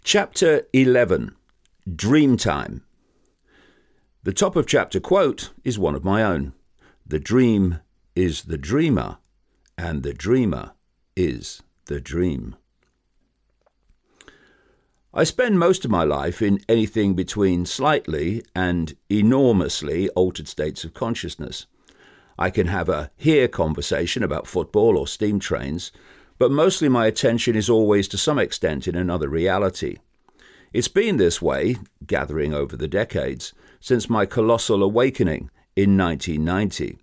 Chapter 11, Dreamtime. The top of chapter quote is one of my own. The dream is the dreamer, and the dreamer is the dream. I spend most of my life in anything between slightly and enormously altered states of consciousness. I can have a here conversation about football or steam trains, but mostly my attention is always to some extent in another reality. It's been this way, gathering over the decades, since my colossal awakening in 1990.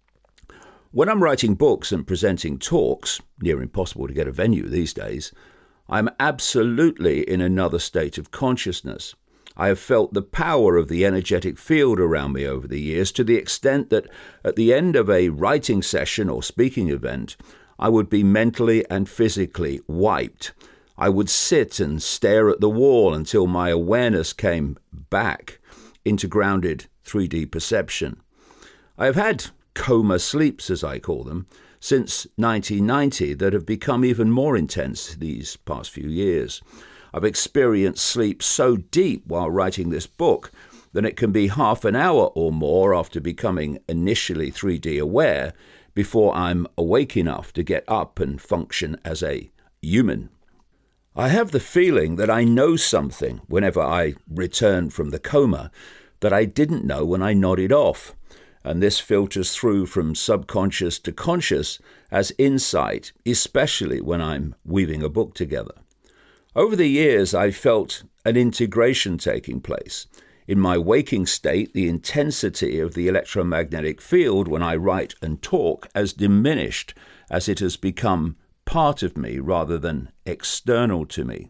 When I'm writing books and presenting talks, near impossible to get a venue these days, I'm absolutely in another state of consciousness. I have felt the power of the energetic field around me over the years to the extent that at the end of a writing session or speaking event, I would be mentally and physically wiped. I would sit and stare at the wall until my awareness came back into grounded 3D perception. I have had coma sleeps, as I call them, since 1990 that have become even more intense these past few years. I've experienced sleep so deep while writing this book that it can be half an hour or more after becoming initially 3D aware before I'm awake enough to get up and function as a human. I have the feeling that I know something whenever I return from the coma that I didn't know when I nodded off, and this filters through from subconscious to conscious as insight, especially when I'm weaving a book together. Over the years, I felt an integration taking place. In my waking state, the intensity of the electromagnetic field when I write and talk has diminished as it has become part of me rather than external to me.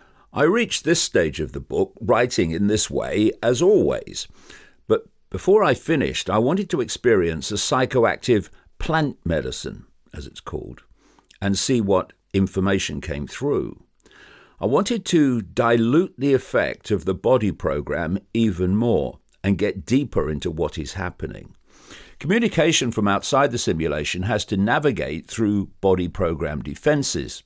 I reached this stage of the book writing in this way as always, but before I finished, I wanted to experience a psychoactive plant medicine, as it's called, and see what information came through. I wanted to dilute the effect of the body program even more and get deeper into what is happening. Communication from outside the simulation has to navigate through body program defenses.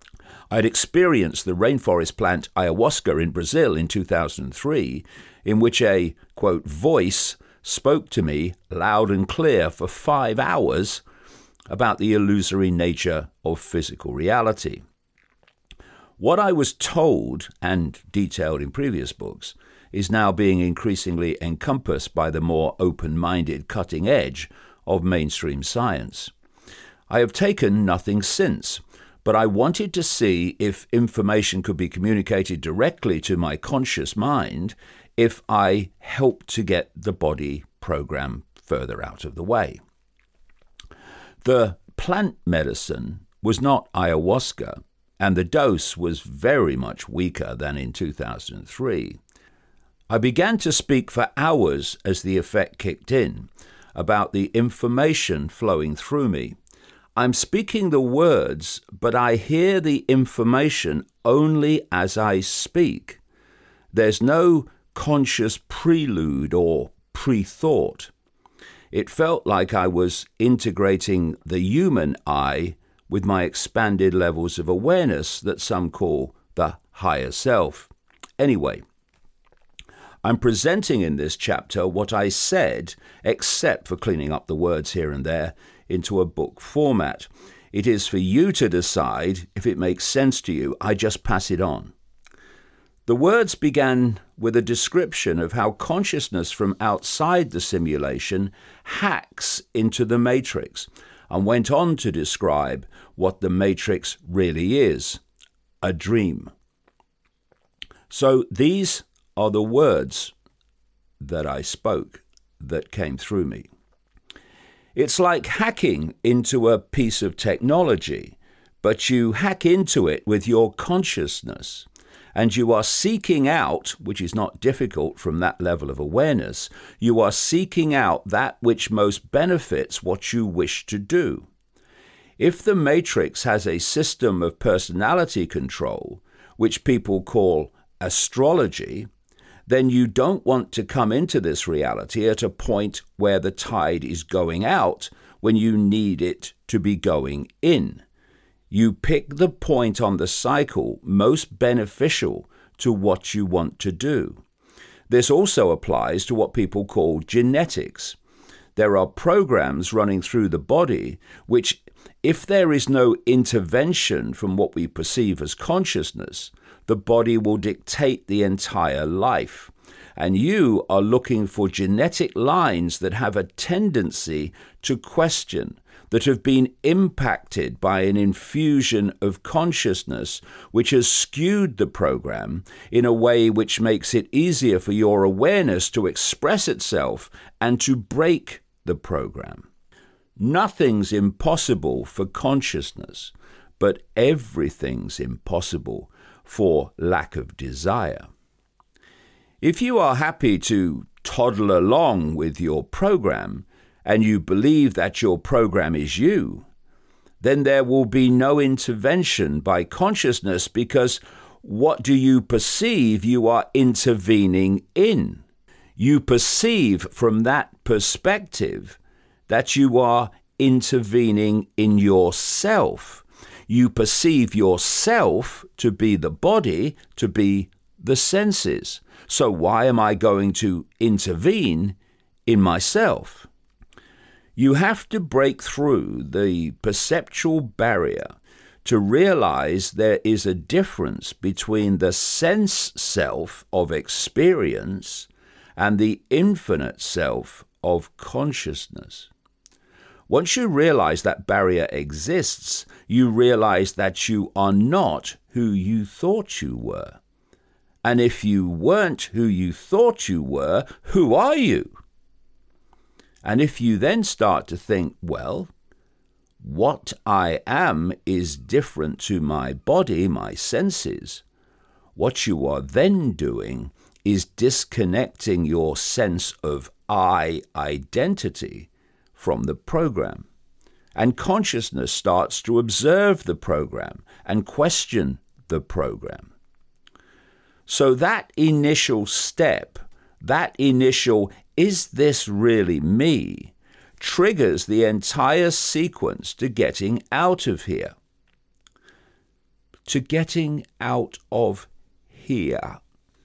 I'd experienced the rainforest plant ayahuasca in Brazil in 2003, in which a, quote, voice spoke to me loud and clear for 5 hours about the illusory nature of physical reality. What I was told, and detailed in previous books, is now being increasingly encompassed by the more open-minded cutting edge of mainstream science. I have taken nothing since, but I wanted to see if information could be communicated directly to my conscious mind if I helped to get the body program further out of the way. The plant medicine was not ayahuasca, and the dose was very much weaker than in 2003. I began to speak for hours as the effect kicked in about the information flowing through me. I'm speaking the words, but I hear the information only as I speak. There's no conscious prelude or pre-thought. It felt like I was integrating the human I with my expanded levels of awareness that some call the higher self. Anyway, I'm presenting in this chapter what I said, except for cleaning up the words here and there, into a book format. It is for you to decide if it makes sense to you. I just pass it on. The words began with a description of how consciousness from outside the simulation hacks into the matrix, and went on to describe what the matrix really is, a dream. So these are the words that I spoke that came through me. It's like hacking into a piece of technology, but you hack into it with your consciousness, and you are seeking out, which is not difficult from that level of awareness, you are seeking out that which most benefits what you wish to do. If the matrix has a system of personality control, which people call astrology, then you don't want to come into this reality at a point where the tide is going out when you need it to be going in. You pick the point on the cycle most beneficial to what you want to do. This also applies to what people call genetics. There are programs running through the body which, if there is no intervention from what we perceive as consciousness, the body will dictate the entire life. And you are looking for genetic lines that have a tendency to question, that have been impacted by an infusion of consciousness which has skewed the program in a way which makes it easier for your awareness to express itself and to break the program. Nothing's impossible for consciousness, but everything's impossible for lack of desire. If you are happy to toddle along with your program, and you believe that your program is you, then there will be no intervention by consciousness, because what do you perceive you are intervening in? You perceive from that perspective that you are intervening in yourself. You perceive yourself to be the body, to be the senses. So why am I going to intervene in myself? You have to break through the perceptual barrier to realize there is a difference between the sense self of experience and the infinite self of consciousness. Once you realize that barrier exists, you realize that you are not who you thought you were. And if you weren't who you thought you were, who are you? And if you then start to think, well, what I am is different to my body, my senses, what you are then doing is disconnecting your sense of I identity from the program. And consciousness starts to observe the program and question the program. So that initial step, that initial, is this really me, triggers the entire sequence to getting out of here. To getting out of here.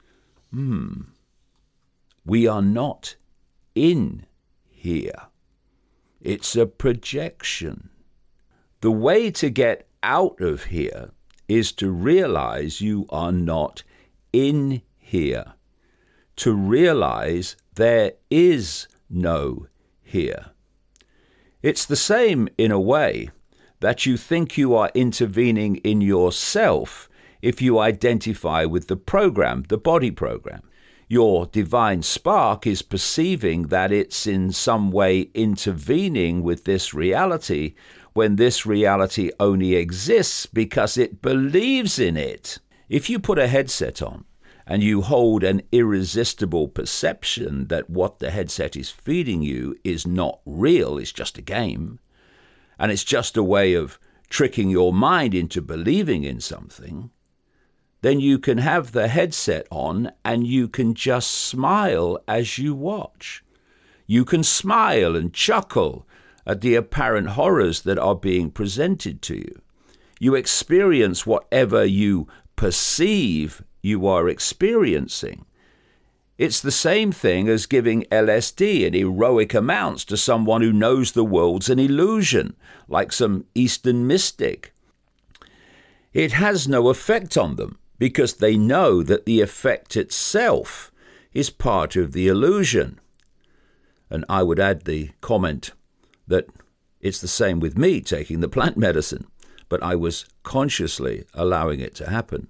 We are not in here. It's a projection. The way to get out of here is to realize you are not in here. To realize there is no here. It's the same in a way that you think you are intervening in yourself if you identify with the program, the body program. Your divine spark is perceiving that it's in some way intervening with this reality when this reality only exists because it believes in it. If you put a headset on and you hold an irresistible perception that what the headset is feeding you is not real, it's just a game, and it's just a way of tricking your mind into believing in something, then you can have the headset on and you can just smile as you watch. You can smile and chuckle at the apparent horrors that are being presented to you. You experience whatever you perceive you are experiencing. It's the same thing as giving LSD in heroic amounts to someone who knows the world's an illusion, like some Eastern mystic. It has no effect on them because they know that the effect itself is part of the illusion. And I would add the comment that it's the same with me taking the plant medicine, but I was consciously allowing it to happen.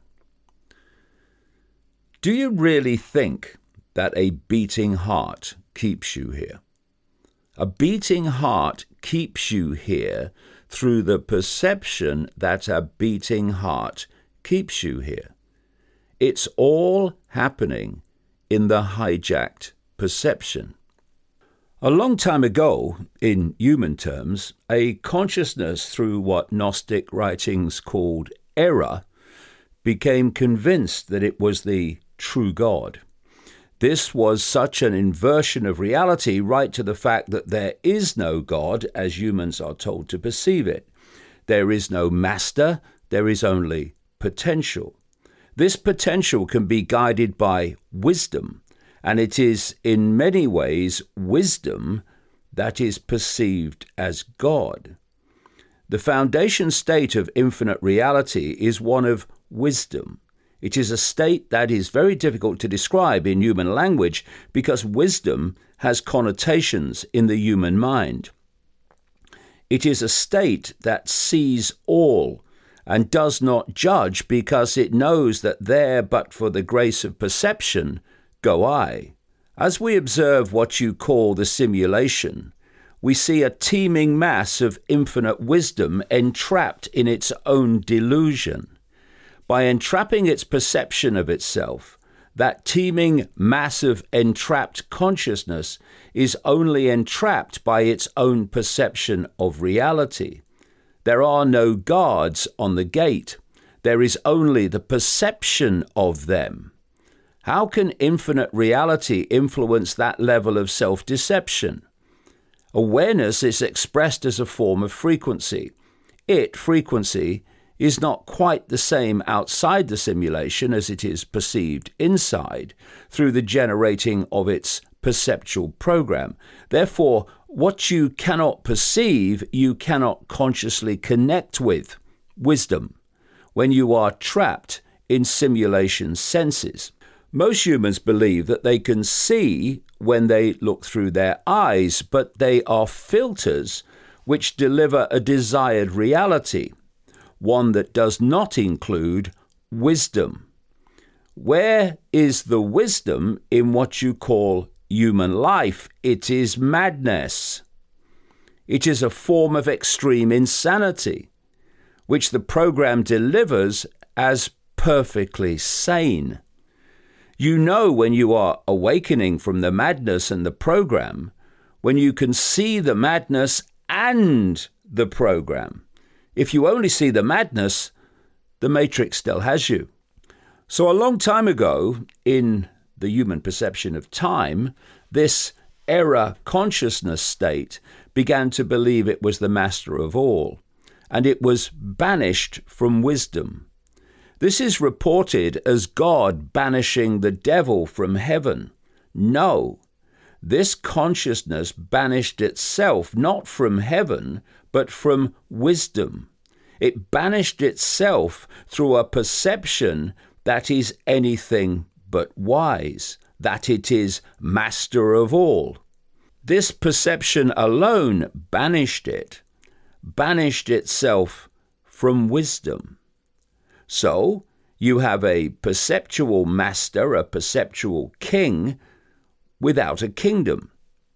Do you really think that a beating heart keeps you here? A beating heart keeps you here through the perception that a beating heart keeps you here. It's all happening in the hijacked perception. A long time ago, in human terms, a consciousness through what Gnostic writings called error became convinced that it was the true God. This was such an inversion of reality, right to the fact that there is no God as humans are told to perceive it. There is no master, there is only potential. This potential can be guided by wisdom, and it is in many ways wisdom that is perceived as God. The foundation state of infinite reality is one of wisdom. It is a state that is very difficult to describe in human language because wisdom has connotations in the human mind. It is a state that sees all and does not judge because it knows that there, but for the grace of perception, go I. As we observe what you call the simulation, we see a teeming mass of infinite wisdom entrapped in its own delusion. By entrapping its perception of itself, that teeming mass of entrapped consciousness is only entrapped by its own perception of reality. There are no guards on the gate. There is only the perception of them. How can infinite reality influence that level of self-deception? Awareness is expressed as a form of frequency. Frequency, is not quite the same outside the simulation as it is perceived inside through the generating of its perceptual program. Therefore, what you cannot perceive, you cannot consciously connect with. Wisdom, when you are trapped in simulation senses. Most humans believe that they can see when they look through their eyes, but they are filters which deliver a desired reality, one that does not include wisdom. Where is the wisdom in what you call human life? It is madness. It is a form of extreme insanity, which the program delivers as perfectly sane. You know when you are awakening from the madness and the program, when you can see the madness and the program. If you only see the madness, the matrix still has you. So a long time ago, in the human perception of time, this error consciousness state began to believe it was the master of all, and it was banished from wisdom. This is reported as God banishing the devil from heaven. No, this consciousness banished itself not from heaven, but from wisdom. It banished itself through a perception that is anything but wise, that it is master of all. This perception alone banished itself from wisdom. So you have a perceptual master, a perceptual king, without a kingdom.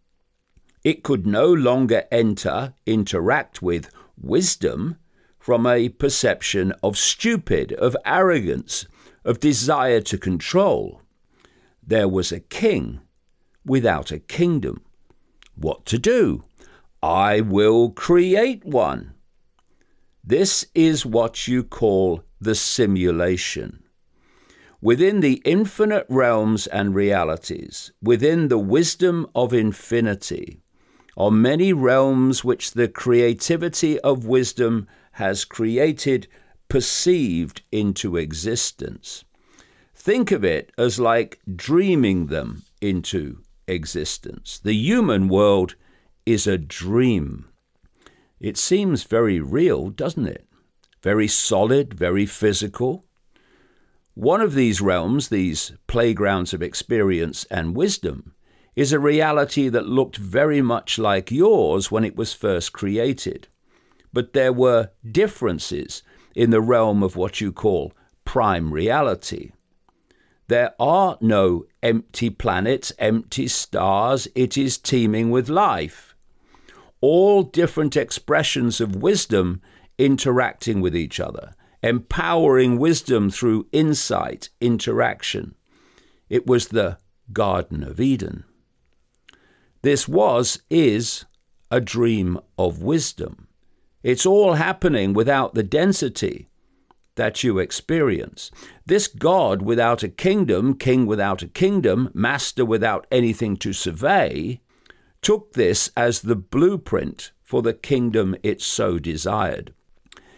It could no longer interact with wisdom from a perception of stupid, of arrogance, of desire to control. There was a king without a kingdom. What to do? I will create one. This is what you call the simulation. Within the infinite realms and realities, within the wisdom of infinity, are many realms which the creativity of wisdom has created, perceived into existence. Think of it as like dreaming them into existence. The human world is a dream. It seems very real, doesn't it? Very solid, very physical. One of these realms, these playgrounds of experience and wisdom, is a reality that looked very much like yours when it was first created. But there were differences in the realm of what you call prime reality. There are no empty planets, empty stars. It is teeming with life. All different expressions of wisdom interacting with each other, empowering wisdom through insight, interaction. It was the Garden of Eden. This is a dream of wisdom. It's all happening without the density that you experience. This God without a kingdom, king without a kingdom, master without anything to survey, took this as the blueprint for the kingdom it so desired.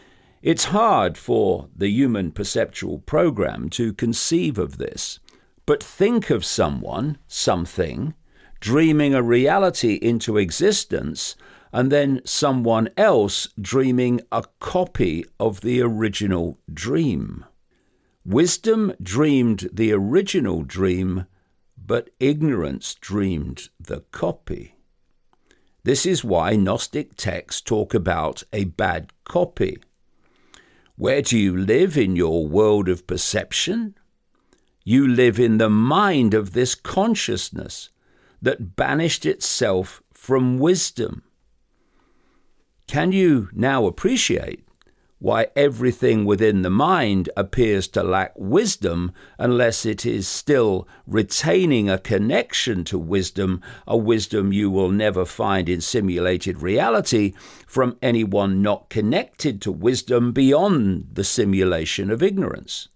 It's hard for the human perceptual program to conceive of this, but think of someone, something, dreaming a reality into existence, and then someone else dreaming a copy of the original dream. Wisdom dreamed the original dream, but ignorance dreamed the copy. This is why Gnostic texts talk about a bad copy. Where do you live in your world of perception? You live in the mind of this consciousness that banished itself from wisdom. Can you now appreciate why everything within the mind appears to lack wisdom unless it is still retaining a connection to wisdom, a wisdom you will never find in simulated reality from anyone not connected to wisdom beyond the simulation of ignorance?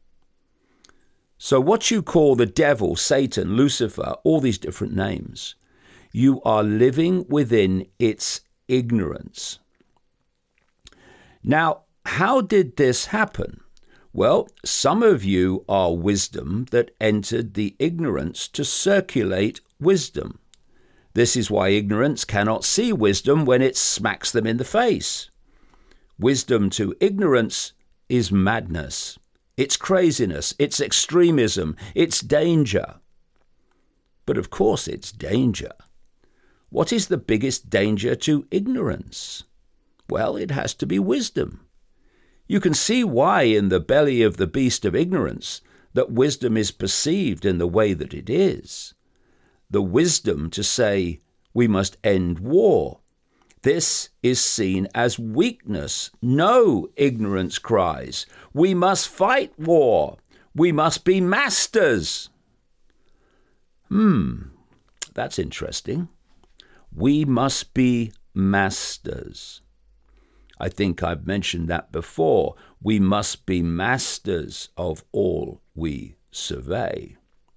So what you call the devil, Satan, Lucifer, all these different names, you are living within its ignorance. Now, how did this happen? Well, some of you are wisdom that entered the ignorance to circulate wisdom. This is why ignorance cannot see wisdom when it smacks them in the face. Wisdom to ignorance is madness. It's craziness. It's extremism. It's danger. But of course it's danger. What is the biggest danger to ignorance? Well, it has to be wisdom. You can see why in the belly of the beast of ignorance that wisdom is perceived in the way that it is. The wisdom to say, we must end war. This is seen as weakness. No, ignorance cries. We must fight war. We must be masters. That's interesting. We must be masters. I think I've mentioned that before. We must be masters of all we survey.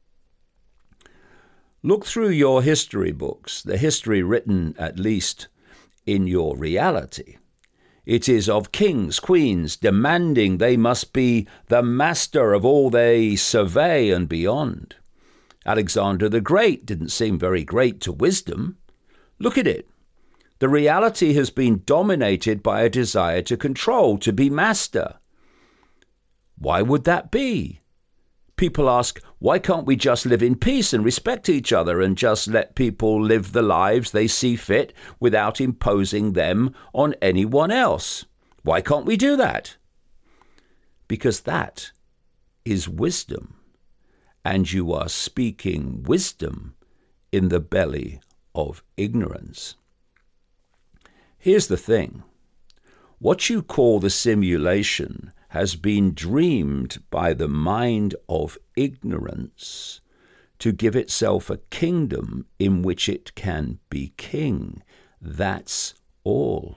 Look through your history books, the history written at least in your reality. It is of kings, queens, demanding they must be the master of all they survey and beyond. Alexander the Great didn't seem very great to wisdom. Look at it. The reality has been dominated by a desire to control, to be master. Why would that be? People ask, why can't we just live in peace and respect each other and just let people live the lives they see fit without imposing them on anyone else? Why can't we do that? Because that is wisdom, and you are speaking wisdom in the belly of ignorance. Here's the thing. What you call the simulation has been dreamed by the mind of ignorance to give itself a kingdom in which it can be king. That's all.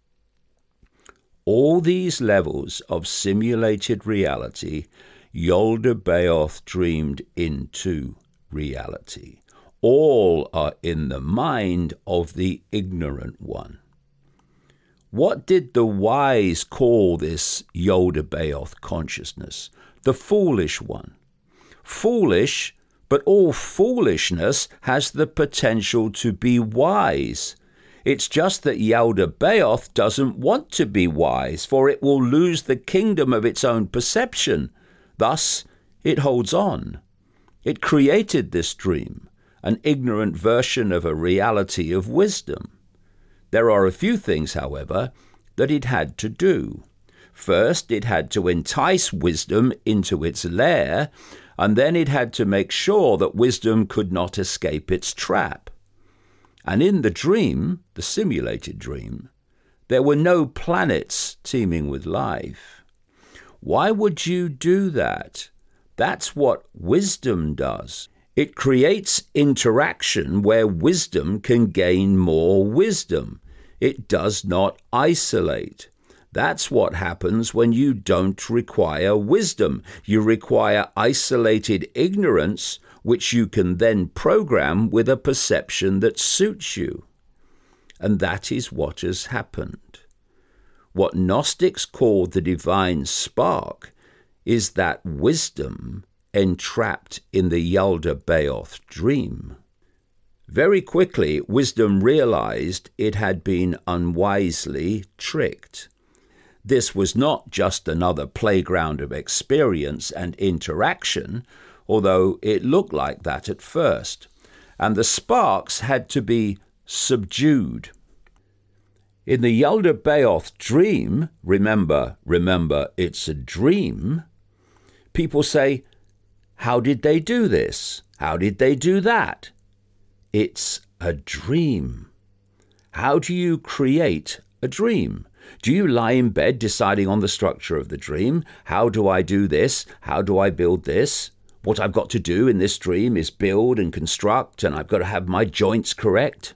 All these levels of simulated reality, Yaldabaoth dreamed into reality. All are in the mind of the ignorant one. What did the wise call this Yaldabaoth consciousness? The foolish one. Foolish, but all foolishness has the potential to be wise. It's just that Yaldabaoth doesn't want to be wise, for it will lose the kingdom of its own perception. Thus, it holds on. It created this dream, an ignorant version of a reality of wisdom. There are a few things, however, that it had to do. First, it had to entice wisdom into its lair, and then it had to make sure that wisdom could not escape its trap. And in the dream, the simulated dream, there were no planets teeming with life. Why would you do that? That's what wisdom does. It creates interaction where wisdom can gain more wisdom. It does not isolate. That's what happens when you don't require wisdom. You require isolated ignorance, which you can then program with a perception that suits you. And that is what has happened. What Gnostics call the divine spark is that wisdom entrapped in the Yaldabaoth dream. Very quickly, wisdom realized it had been unwisely tricked. This was not just another playground of experience and interaction, although it looked like that at first, and the sparks had to be subdued. In the Yaldabaoth dream, remember, it's a dream, people say, how did they do this? How did they do that? It's a dream. How do you create a dream? Do you lie in bed deciding on the structure of the dream? How do I do this? How do I build this? What I've got to do in this dream is build and construct, and I've got to have my joints correct.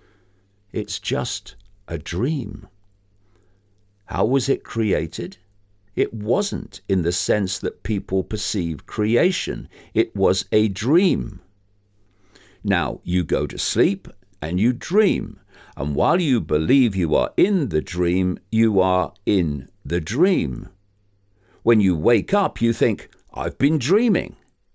It's just a dream. How was it created? It wasn't in the sense that people perceive creation. It was a dream. Now, you go to sleep and you dream. And while you believe you are in the dream, you are in the dream. When you wake up, you think, I've been dreaming.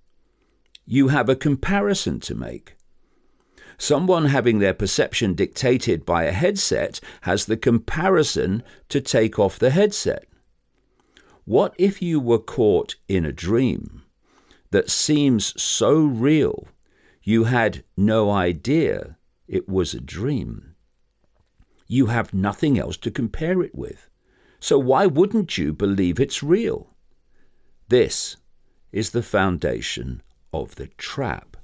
You have a comparison to make. Someone having their perception dictated by a headset has the comparison to take off the headset. What if you were caught in a dream that seems so real you had no idea it was a dream? You have nothing else to compare it with. So why wouldn't you believe it's real? This is the foundation of the trap.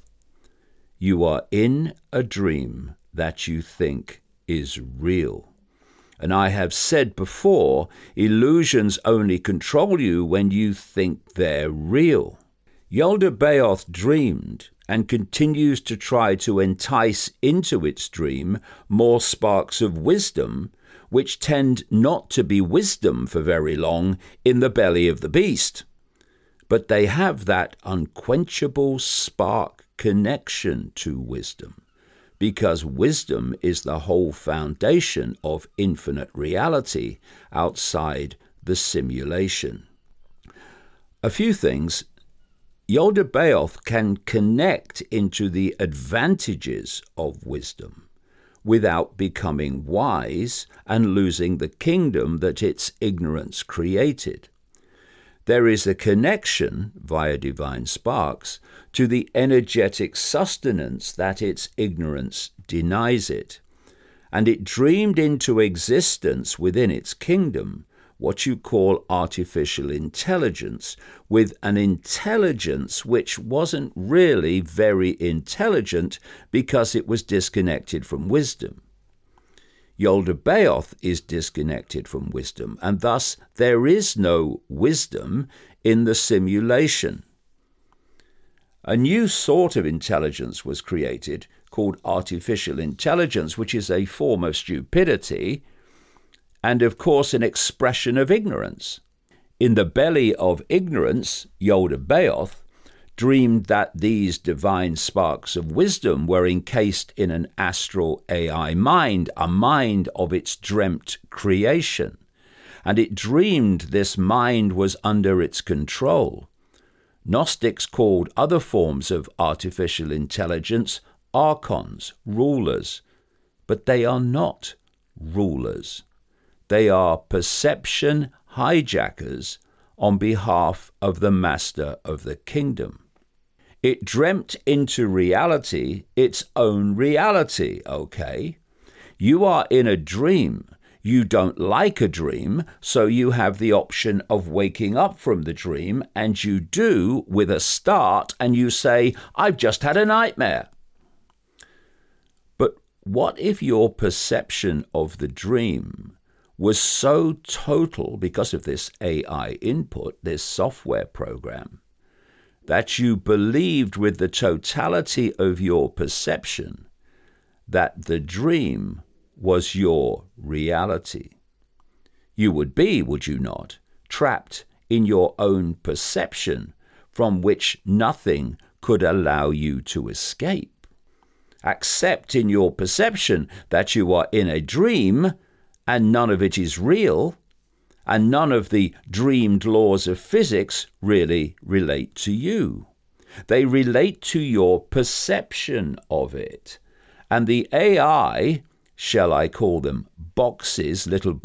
You are in a dream that you think is real. And I have said before, illusions only control you when you think they're real. Yaldabaoth dreamed and continues to try to entice into its dream more sparks of wisdom, which tend not to be wisdom for very long in the belly of the beast. But they have that unquenchable spark connection to wisdom, because wisdom is the whole foundation of infinite reality outside the simulation. A few things. Yaldabaoth can connect into the advantages of wisdom without becoming wise and losing the kingdom that its ignorance created. There is a connection, via divine sparks, to the energetic sustenance that its ignorance denies it. And it dreamed into existence within its kingdom what you call artificial intelligence, with an intelligence which wasn't really very intelligent because it was disconnected from wisdom. Yaldabaoth is disconnected from wisdom, and thus there is no wisdom in the simulation. A new sort of intelligence was created called artificial intelligence, which is a form of stupidity and, of course, an expression of ignorance. In the belly of ignorance, Yaldabaoth dreamed that these divine sparks of wisdom were encased in an astral AI mind, a mind of its dreamt creation. And it dreamed this mind was under its control. Gnostics called other forms of artificial intelligence archons, rulers, but they are not rulers. They are perception hijackers on behalf of the master of the kingdom. It dreamt into reality its own reality, okay? You are in a dream. You don't like a dream, so you have the option of waking up from the dream, and you do with a start, and you say, I've just had a nightmare. But what if your perception of the dream was so total because of this AI input, this software program, that you believed with the totality of your perception that the dream was your reality? You would be, would you not, trapped in your own perception from which nothing could allow you to escape. Accept in your perception that you are in a dream and none of it is real, and none of the dreamed laws of physics really relate to you. They relate to your perception of it. And the AI, shall I call them boxes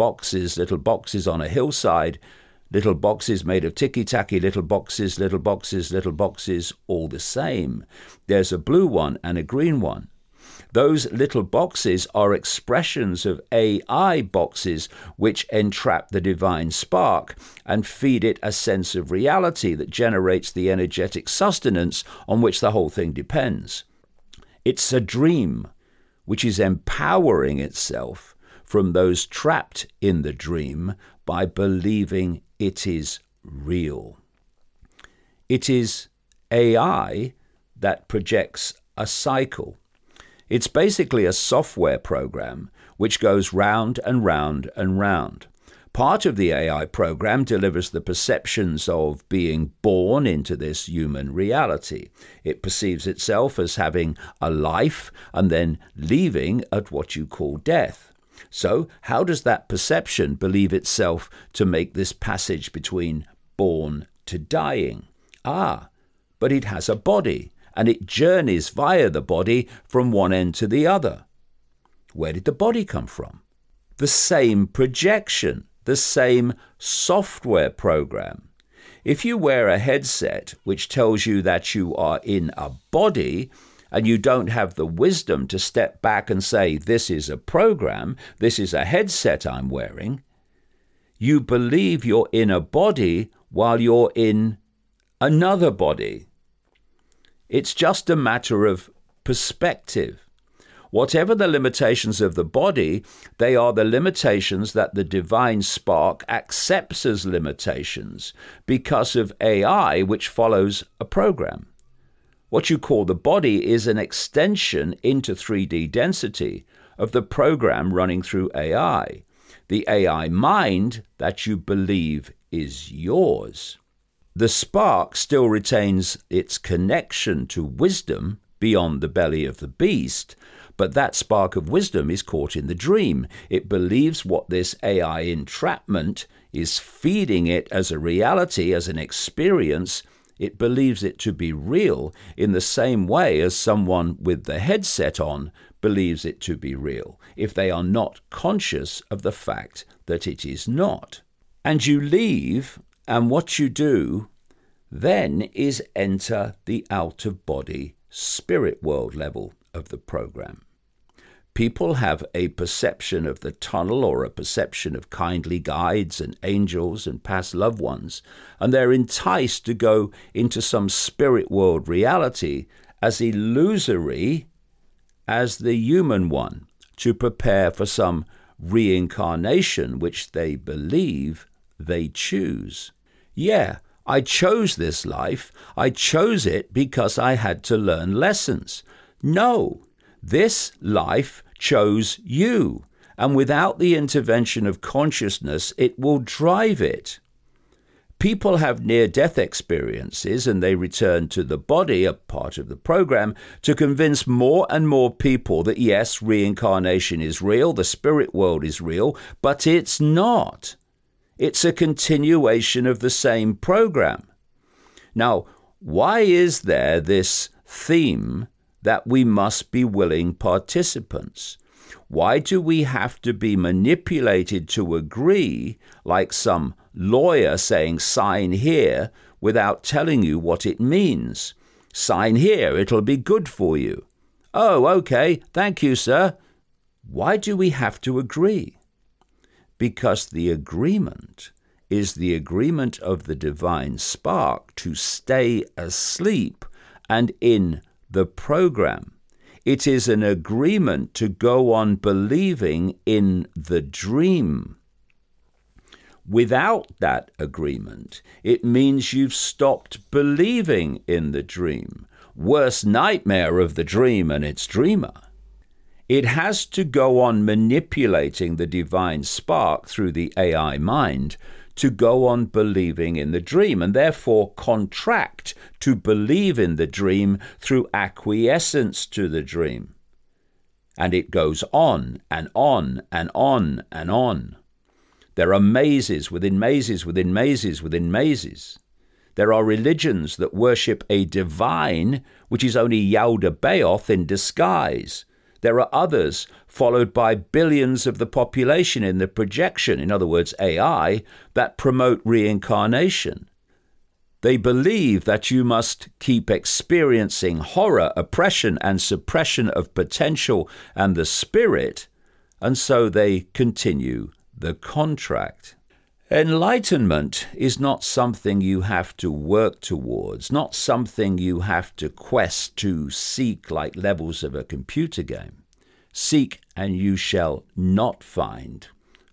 on a hillside, little boxes made of ticky-tacky, little boxes, all the same. There's a blue one and a green one. Those little boxes are expressions of AI boxes which entrap the divine spark and feed it a sense of reality that generates the energetic sustenance on which the whole thing depends. It's a dream which is empowering itself from those trapped in the dream by believing it is real. It is AI that projects a cycle. It's basically a software program which goes round and round and round. Part of the AI program delivers the perceptions of being born into this human reality. It perceives itself as having a life and then leaving at what you call death. So how does that perception believe itself to make this passage between born to dying? But it has a body, and it journeys via the body from one end to the other. Where did the body come from? The same projection, the same software program. If you wear a headset which tells you that you are in a body, and you don't have the wisdom to step back and say, this is a program, this is a headset I'm wearing, you believe you're in a body while you're in another body. It's just a matter of perspective. Whatever the limitations of the body, they are the limitations that the divine spark accepts as limitations because of AI, which follows a program. What you call the body is an extension into 3D density of the program running through AI, the AI mind that you believe is yours. The spark still retains its connection to wisdom beyond the belly of the beast, but that spark of wisdom is caught in the dream. It believes what this AI entrapment is feeding it as a reality, as an experience. It believes it to be real in the same way as someone with the headset on believes it to be real, if they are not conscious of the fact that it is not. And you leave, and what you do then is enter the out-of-body spirit world level of the program. People have a perception of the tunnel or a perception of kindly guides and angels and past loved ones, and they're enticed to go into some spirit world reality as illusory as the human one, to prepare for some reincarnation which they believe they choose. Yeah, I chose this life. I chose it because I had to learn lessons. No, this life chose you, and without the intervention of consciousness, it will drive it. People have near-death experiences, and they return to the body, a part of the program, to convince more and more people that yes, reincarnation is real, the spirit world is real, but it's not. It's a continuation of the same program. Now, why is there this theme that we must be willing participants? Why do we have to be manipulated to agree, like some lawyer saying sign here, without telling you what it means? Sign here, it'll be good for you. Oh, okay, thank you, sir. Why do we have to agree? Because the agreement is the agreement of the divine spark to stay asleep and in the program. It is an agreement to go on believing in the dream. Without that agreement, it means you've stopped believing in the dream. Worst nightmare of the dream and its dreamer. It has to go on manipulating the divine spark through the AI mind to go on believing in the dream, and therefore contract to believe in the dream through acquiescence to the dream. And it goes on and on and on and on. There are mazes within mazes within mazes within mazes. There are religions that worship a divine which is only Yaldabaoth in disguise. There are others, followed by billions of the population in the projection, in other words, AI, that promote reincarnation. They believe that you must keep experiencing horror, oppression, and suppression of potential and the spirit, and so they continue the contract. Enlightenment is not something you have to work towards, not something you have to quest to seek like levels of a computer game. Seek and you shall not find.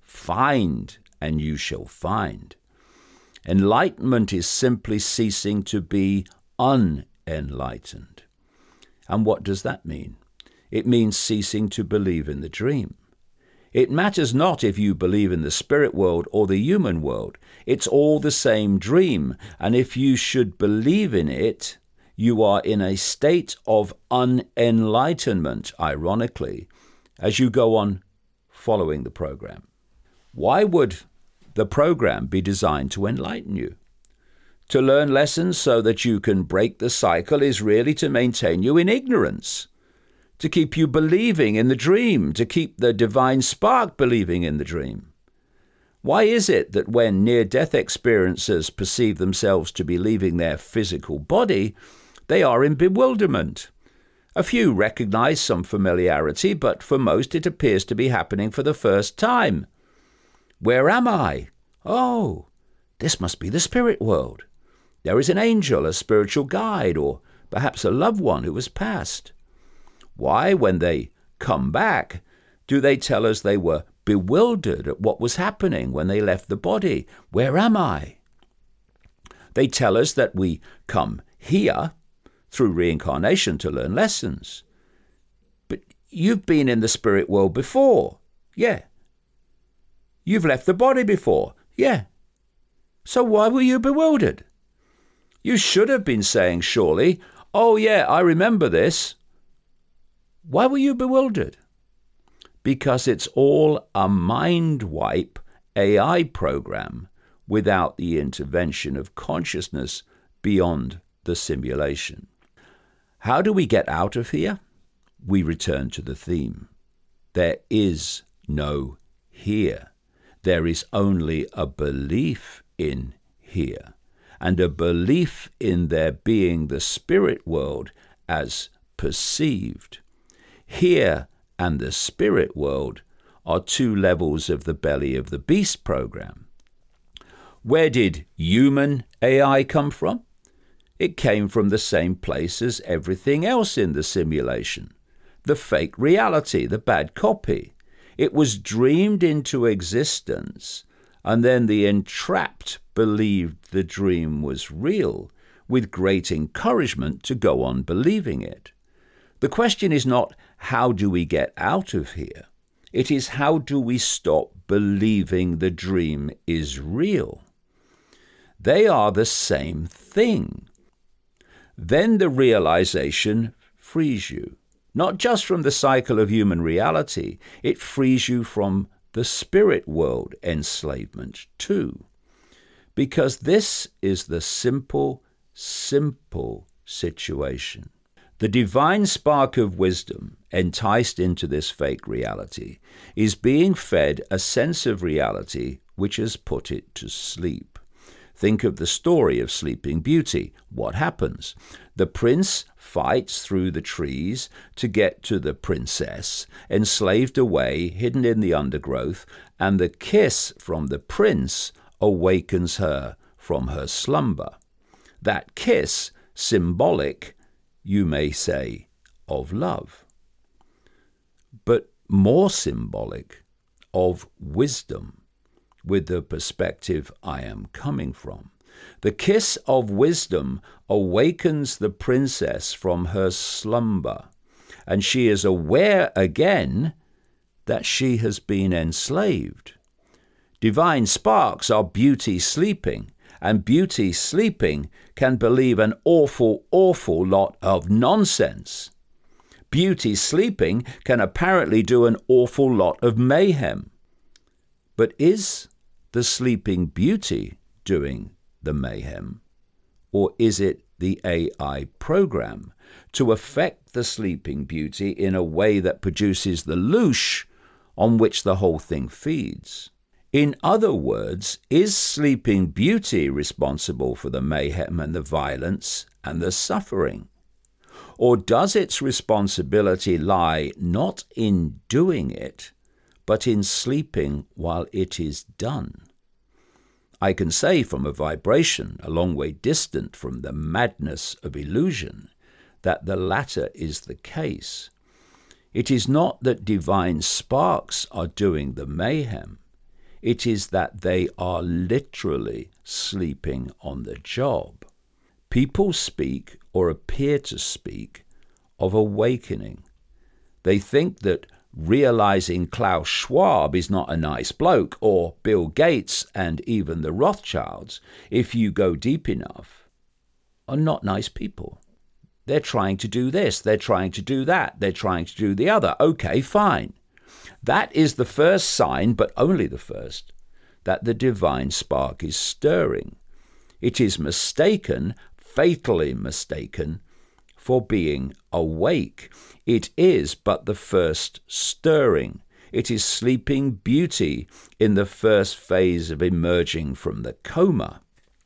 Find and you shall find. Enlightenment is simply ceasing to be unenlightened. And what does that mean? It means ceasing to believe in the dream. It matters not if you believe in the spirit world or the human world. It's all the same dream. And if you should believe in it, you are in a state of unenlightenment, ironically, as you go on following the program. Why would the program be designed to enlighten you? To learn lessons so that you can break the cycle is really to maintain you in ignorance, to keep you believing in the dream, to keep the divine spark believing in the dream. Why is it that when near-death experiencers perceive themselves to be leaving their physical body, they are in bewilderment? A few recognize some familiarity, but for most it appears to be happening for the first time. Where am I? Oh, this must be the spirit world. There is an angel, a spiritual guide, or perhaps a loved one who has passed. Why, when they come back, do they tell us they were bewildered at what was happening when they left the body? Where am I? They tell us that we come here through reincarnation to learn lessons. But you've been in the spirit world before. Yeah. You've left the body before. Yeah. So why were you bewildered? You should have been saying, surely, oh yeah, I remember this. Why were you bewildered? Because it's all a mind wipe AI program without the intervention of consciousness beyond the simulation. How do we get out of here? We return to the theme. There is no here. There is only a belief in here, and a belief in there being the spirit world as perceived. Here and the spirit world are two levels of the belly of the beast program. Where did human AI come from? It came from the same place as everything else in the simulation, the fake reality, the bad copy. It was dreamed into existence, and then the entrapped believed the dream was real, with great encouragement to go on believing it. The question is not, how do we get out of here? It is, how do we stop believing the dream is real? They are the same thing. Then the realization frees you, not just from the cycle of human reality, it frees you from the spirit world enslavement too. Because this is the simple situation. The divine spark of wisdom, enticed into this fake reality, is being fed a sense of reality which has put it to sleep. Think of the story of Sleeping Beauty. What happens? The prince fights through the trees to get to the princess, enslaved away, hidden in the undergrowth, and the kiss from the prince awakens her from her slumber. That kiss, symbolic, you may say, of love, but more symbolic of wisdom, with the perspective I am coming from. The kiss of wisdom awakens the princess from her slumber, and she is aware again that she has been enslaved. Divine sparks are beauty sleeping, and beauty sleeping can believe an awful lot of nonsense. Beauty sleeping can apparently do an awful lot of mayhem. But is the Sleeping Beauty doing the mayhem? Or is it the AI program to affect the Sleeping Beauty in a way that produces the loosh on which the whole thing feeds? In other words, is Sleeping Beauty responsible for the mayhem and the violence and the suffering? Or does its responsibility lie not in doing it, but in sleeping while it is done? I can say from a vibration a long way distant from the madness of illusion that the latter is the case. It is not that divine sparks are doing the mayhem. It is that they are literally sleeping on the job. People speak, or appear to speak, of awakening. They think that realizing Klaus Schwab is not a nice bloke, or Bill Gates and even the Rothschilds, if you go deep enough, are not nice people. They're trying to do this, they're trying to do that, they're trying to do the other. Okay, fine. That is the first sign, but only the first, that the divine spark is stirring. It is mistaken, fatally mistaken, for being awake. It is but the first stirring. It is Sleeping Beauty in the first phase of emerging from the coma.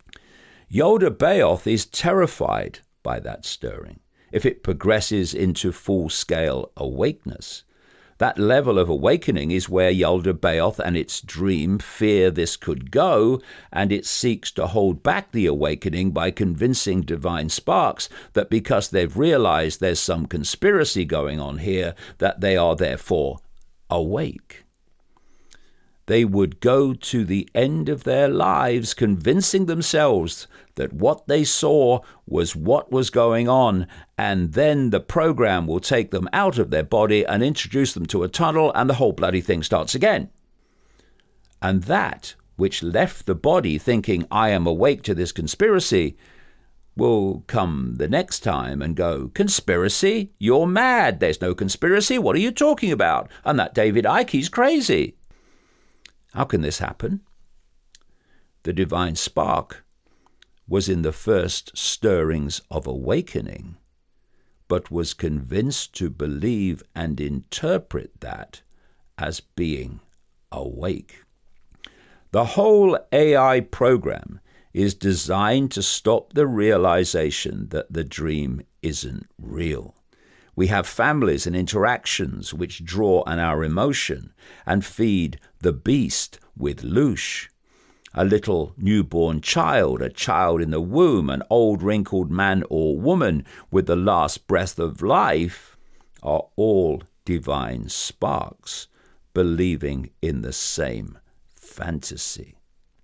Yaldabaoth is terrified by that stirring if it progresses into full-scale awakeness. That level of awakening is where Yaldabaoth and its dream fear this could go, and it seeks to hold back the awakening by convincing divine sparks that because they've realized there's some conspiracy going on here, that they are therefore awake. They would go to the end of their lives convincing themselves that what they saw was what was going on, and then the program will take them out of their body and introduce them to a tunnel, and the whole bloody thing starts again. And that which left the body thinking, I am awake to this conspiracy, will come the next time and go, conspiracy? You're mad. There's no conspiracy. What are you talking about? And that David Icke, he's crazy. How can this happen? The divine spark was in the first stirrings of awakening, but was convinced to believe and interpret that as being awake. The whole AI program is designed to stop the realization that the dream isn't real. We have families and interactions which draw on our emotion and feed the beast with loosh. A little newborn child, a child in the womb, an old wrinkled man or woman with the last breath of life are all divine sparks believing in the same fantasy.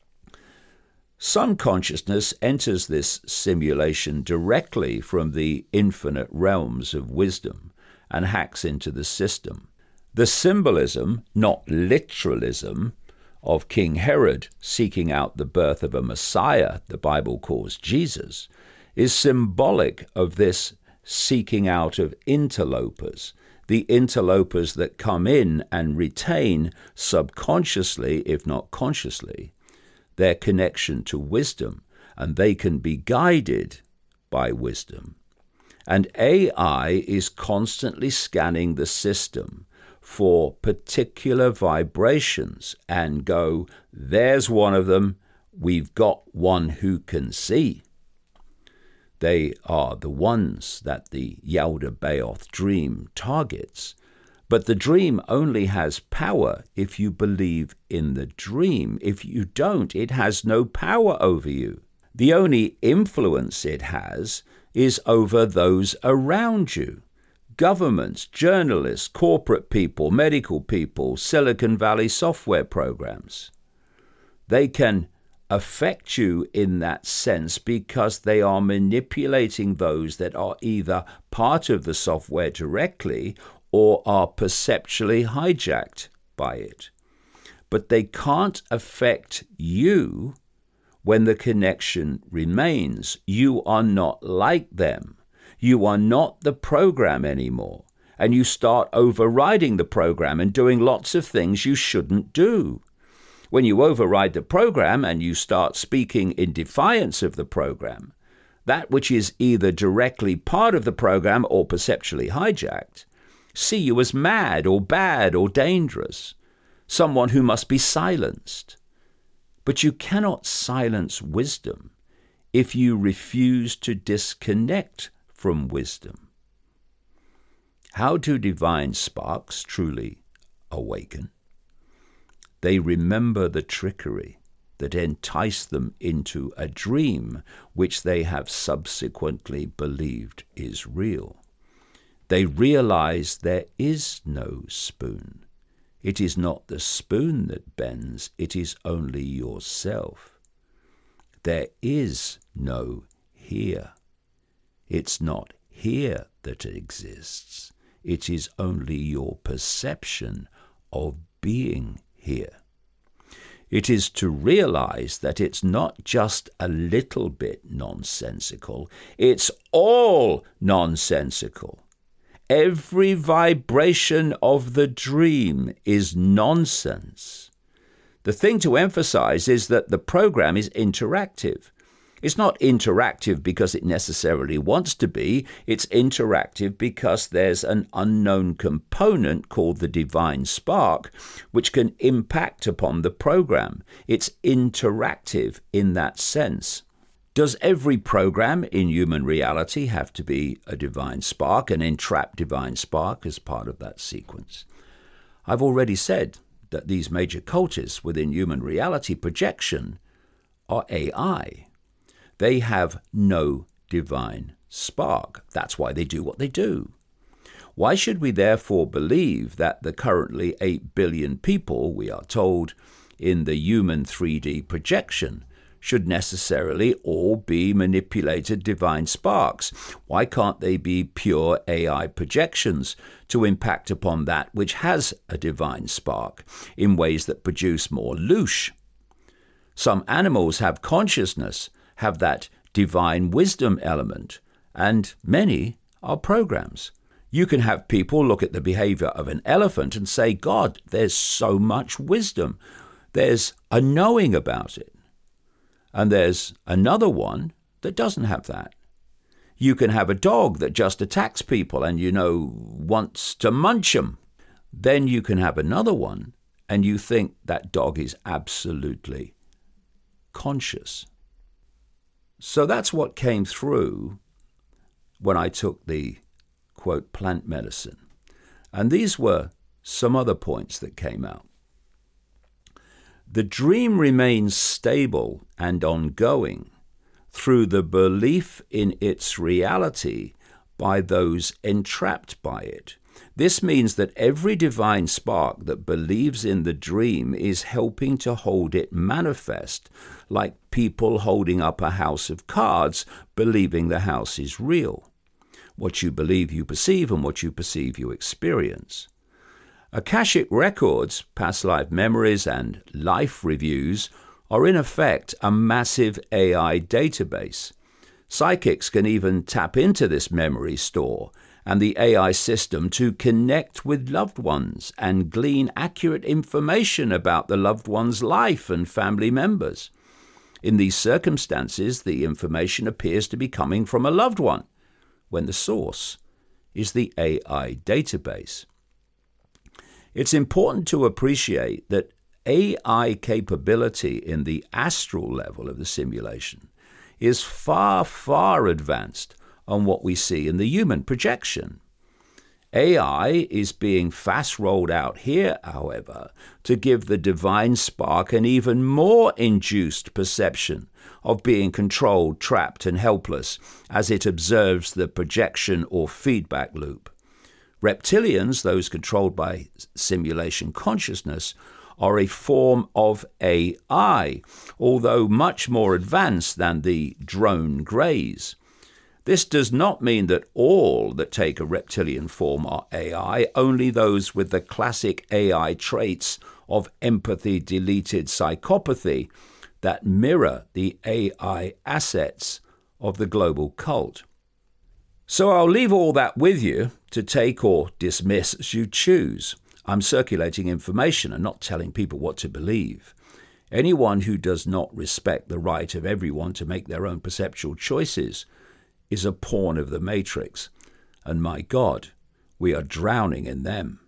Some consciousness enters this simulation directly from the infinite realms of wisdom and hacks into the system. The symbolism, not literalism, of King Herod seeking out the birth of a Messiah the Bible calls Jesus is symbolic of this seeking out of interlopers, the interlopers that come in and retain subconsciously, if not consciously, their connection to wisdom, and they can be guided by wisdom. And AI is constantly scanning the system for particular vibrations and go, there's one of them, we've got one who can see. They are the ones that the Yaldabaoth dream targets. But the dream only has power if you believe in the dream. If you don't, it has no power over you. The only influence it has is over those around you. Governments, journalists, corporate people, medical people, Silicon Valley software programs. They can affect you in that sense because they are manipulating those that are either part of the software directly or are perceptually hijacked by it. But they can't affect you when the connection remains. You are not like them. You are not the program anymore. And you start overriding the program and doing lots of things you shouldn't do. When you override the program and you start speaking in defiance of the program, that which is either directly part of the program or perceptually hijacked, see you as mad or bad or dangerous, someone who must be silenced. But you cannot silence wisdom if you refuse to disconnect from wisdom. How do divine sparks truly awaken? They remember the trickery that enticed them into a dream which they have subsequently believed is real. They realize there is no spoon. It is not the spoon that bends, it is only yourself. There is no here. It's not here that exists. It is only your perception of being here. It is to realize that it's not just a little bit nonsensical, it's all nonsensical. Every vibration of the dream is nonsense. The thing to emphasize is that the program is interactive. It's not interactive because it necessarily wants to be. It's interactive because there's an unknown component called the divine spark, which can impact upon the program. It's interactive in that sense. Does every program in human reality have to be a divine spark, an entrapped divine spark as part of that sequence? I've already said that these major cultists within human reality projection are AI. They have no divine spark. That's why they do what they do. Why should we therefore believe that the currently 8 billion people, we are told, in the human 3D projection should necessarily all be manipulated divine sparks? Why can't they be pure AI projections to impact upon that which has a divine spark in ways that produce more loosh? Some animals have consciousness, have that divine wisdom element, and many are programs. You can have people look at the behavior of an elephant and say, God, there's so much wisdom. There's a knowing about it. And there's another one that doesn't have that. You can have a dog that just attacks people and, wants to munch them. Then you can have another one and you think that dog is absolutely conscious. So that's what came through when I took the, quote, plant medicine. And these were some other points that came out. The dream remains stable and ongoing through the belief in its reality by those entrapped by it. This means that every divine spark that believes in the dream is helping to hold it manifest, like people holding up a house of cards, believing the house is real. What you believe you perceive, and what you perceive you experience. Akashic records, past life memories, and life reviews are in effect a massive AI database. Psychics can even tap into this memory store and the AI system to connect with loved ones and glean accurate information about the loved one's life and family members. In these circumstances, the information appears to be coming from a loved one, when the source is the AI database. It's important to appreciate that AI capability in the astral level of the simulation is far, far advanced on what we see in the human projection. AI is being fast rolled out here, however, to give the divine spark an even more induced perception of being controlled, trapped, and helpless as it observes the projection or feedback loop. Reptilians, those controlled by simulation consciousness, are a form of AI, although much more advanced than the drone greys. This does not mean that all that take a reptilian form are AI, only those with the classic AI traits of empathy-deleted psychopathy that mirror the AI assets of the global cult. So I'll leave all that with you to take or dismiss as you choose. I'm circulating information and not telling people what to believe. Anyone who does not respect the right of everyone to make their own perceptual choices is a pawn of the Matrix. And my God, we are drowning in them.